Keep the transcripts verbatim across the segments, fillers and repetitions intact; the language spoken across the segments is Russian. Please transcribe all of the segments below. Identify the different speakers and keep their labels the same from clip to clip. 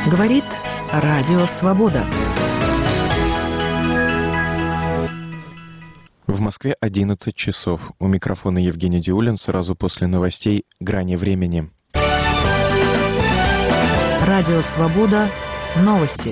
Speaker 1: Говорит Радио Свобода.
Speaker 2: В Москве одиннадцать часов. У микрофона Евгений Диулин. Сразу после новостей «Грани времени».
Speaker 1: Радио Свобода. Новости.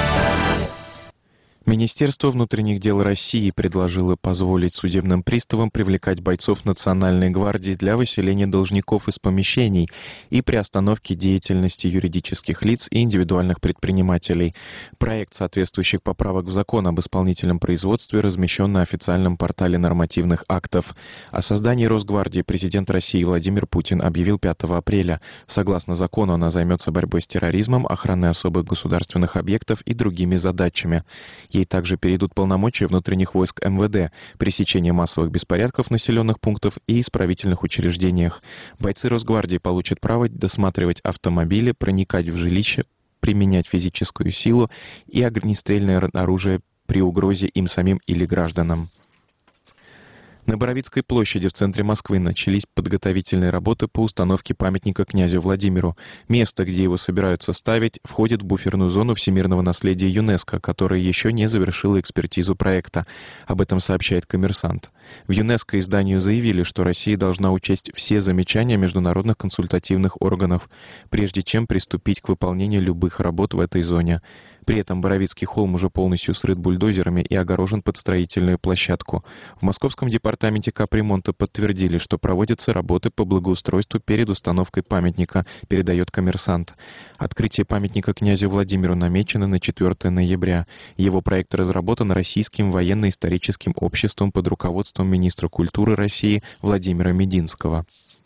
Speaker 2: Министерство внутренних дел России предложило позволить судебным приставам привлекать бойцов Национальной гвардии для выселения должников из помещений и приостановки деятельности юридических лиц и индивидуальных предпринимателей. Проект соответствующих поправок в закон об исполнительном производстве размещен на официальном портале нормативных актов. О создании Росгвардии президент России Владимир Путин объявил пятого апреля. Согласно закону, она займется борьбой с терроризмом, охраной особых государственных объектов и другими задачами. Ей также перейдут полномочия внутренних войск эм вэ дэ, пресечение массовых беспорядков в населенных пунктах и исправительных учреждениях. Бойцы Росгвардии получат право досматривать автомобили, проникать в жилища, применять физическую силу и огнестрельное оружие при угрозе им самим или гражданам. На Боровицкой площади в центре Москвы начались подготовительные работы по установке памятника князю Владимиру. Место, где его собираются ставить, входит в буферную зону всемирного наследия ЮНЕСКО, которая еще не завершила экспертизу проекта. Об этом сообщает «Коммерсант». В ЮНЕСКО изданию заявили, что Россия должна учесть все замечания международных консультативных органов, прежде чем приступить к выполнению любых работ в этой зоне. При этом Боровицкий холм уже полностью срыт бульдозерами и огорожен под строительную площадку. В Московском департаменте капремонта подтвердили, что проводятся работы по благоустройству перед установкой памятника, передает «Коммерсант». Открытие памятника князю Владимиру намечено на четвёртое ноября. Его проект разработан Российским военно-историческим обществом под руководством министра культуры России Владимира Мединского.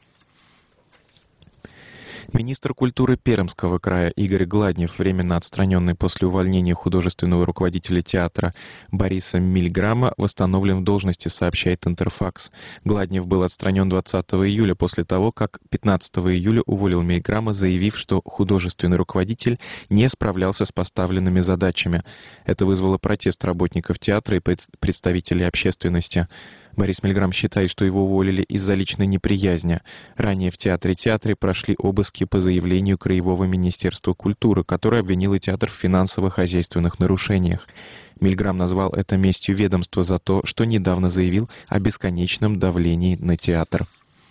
Speaker 2: Министр культуры Пермского края Игорь Гладнев, временно отстраненный после увольнения художественного руководителя театра Бориса Мильграма, восстановлен в должности, сообщает Интерфакс. Гладнев был отстранен двадцатого июля после того, как пятнадцатого июля уволил Мильграма, заявив, что художественный руководитель не справлялся с поставленными задачами. Это вызвало протест работников театра и представителей общественности. Борис Мильграм считает, что его уволили из-за личной неприязни. Ранее в театре театре прошли обыски по заявлению Краевого министерства культуры, которое обвинило театр в финансово-хозяйственных нарушениях. Мильграм назвал это местью ведомства за то, что недавно заявил о бесконечном давлении на театр.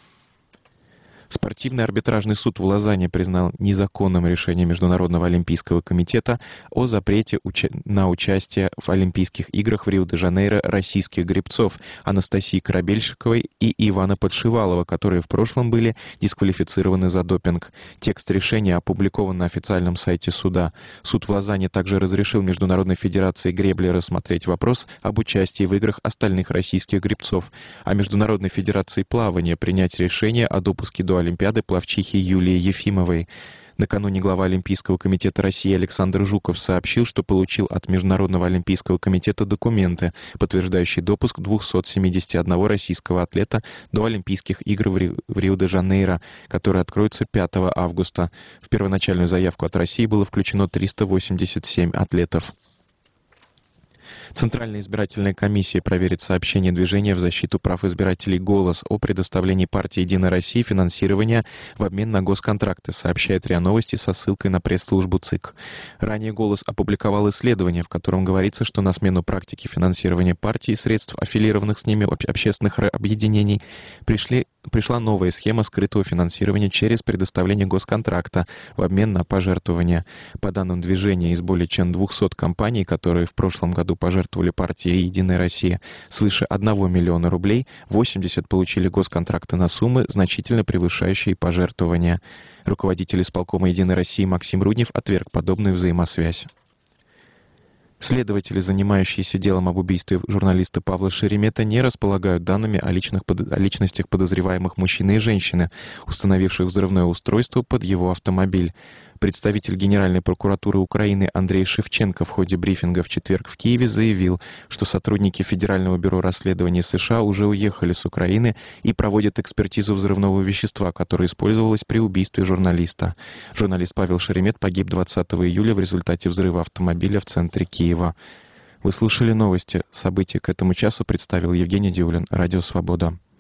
Speaker 2: Спортивный арбитражный суд в Лозанне признал незаконным решение Международного олимпийского комитета о запрете уча- на участие в Олимпийских играх в Рио-де-Жанейро российских гребцов Анастасии Корабельщиковой и Ивана Подшивалова, которые в прошлом были дисквалифицированы за допинг. Текст решения опубликован на официальном сайте суда. Суд в Лозанне также разрешил Международной федерации гребли рассмотреть вопрос об участии в играх остальных российских гребцов, а Международной федерации плавания принять решение о допуске до Олимпиады пловчихи Юлии Ефимовой. Накануне глава Олимпийского комитета России Александр Жуков сообщил, что получил от Международного олимпийского комитета документы, подтверждающие допуск двухсот семидесяти одного российского атлета до Олимпийских игр в, Ри- в Рио-де-Жанейро, которые откроются пятого августа. В первоначальную заявку от России было включено триста восемьдесят семь атлетов. Центральная избирательная комиссия проверит сообщение движения в защиту прав избирателей «Голос» о предоставлении партии «Единая Россия» финансирования в обмен на госконтракты, сообщает РИА Новости со ссылкой на пресс-службу ЦИК. Ранее «Голос» опубликовал исследование, в котором говорится, что на смену практике финансирования партии и средств, аффилированных с ними общественных объединений, пришли, пришла новая схема скрытого финансирования через предоставление госконтракта в обмен на пожертвования. По данным движения, из более чем двухсот компаний, которые в прошлом году пожертвовали пожертвовали партии «Единая Россия» свыше одного миллиона рублей, восемьдесят получили госконтракты на суммы, значительно превышающие пожертвования. Руководитель исполкома «Единой России» Максим Руднев отверг подобную взаимосвязь. Следователи, занимающиеся делом об убийстве журналиста Павла Шеремета, не располагают данными о, личных, о личностях подозреваемых мужчины и женщины, установивших взрывное устройство под его автомобиль. Представитель Генеральной прокуратуры Украины Андрей Шевченко в ходе брифинга в четверг в Киеве заявил, что сотрудники Федерального бюро расследований США уже уехали с Украины и проводят экспертизу взрывного вещества, которое использовалось при убийстве журналиста. Журналист Павел Шеремет погиб двадцатого июля в результате взрыва автомобиля в центре Киева. Вы слушали новости. События к этому часу представил Евгений Диулин. Радио «Свобода».